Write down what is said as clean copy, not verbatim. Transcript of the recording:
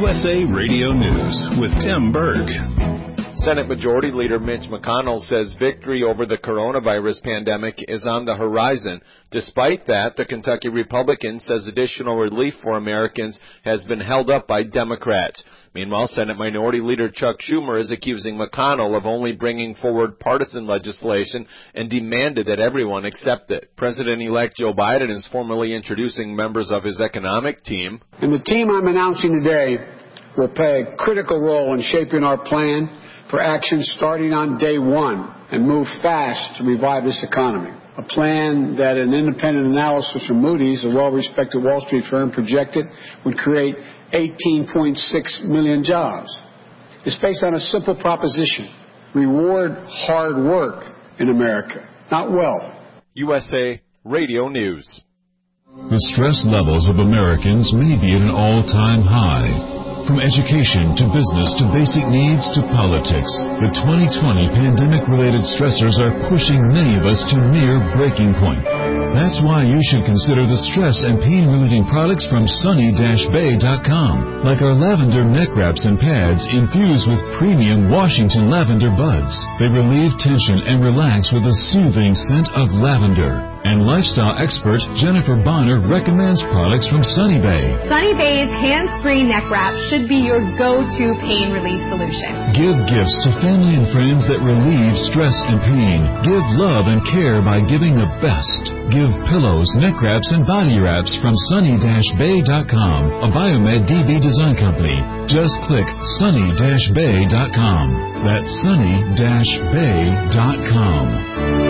USA Radio News with Tim Berg. Senate Majority Leader Mitch McConnell says victory over the coronavirus pandemic is on the horizon. Despite that, the Kentucky Republican says additional relief for Americans has been held up by Democrats. Meanwhile, Senate Minority Leader Chuck Schumer is accusing McConnell of only bringing forward partisan legislation and demanded that everyone accept it. President-elect Joe Biden is formally introducing members of his economic team. And the team I'm announcing today will play a critical role in shaping our plan for action starting on day one and move fast to revive this economy. A plan that an independent analysis from Moody's, a well-respected Wall Street firm, projected would create 18.6 million jobs. It's based on a simple proposition: reward hard work in America, not wealth. USA Radio News. The stress levels of Americans may be at an all-time high. From education to business to basic needs to politics, the 2020 pandemic-related stressors are pushing many of us to near breaking point. That's why you should consider the stress and pain-relieving products from Sunny-Bay.com, like our lavender neck wraps and pads infused with premium Washington lavender buds. They relieve tension and relax with a soothing scent of lavender. And lifestyle expert Jennifer Bonner recommends products from Sunny Bay. Sunny Bay's hands-free neck wrap should be your go-to pain relief solution. Give gifts to family and friends that relieve stress and pain. Give love and care by giving the best. Give pillows, neck wraps, and body wraps from Sunny-Bay.com, a Biomed DB design company. Just click Sunny-Bay.com. That's Sunny-Bay.com.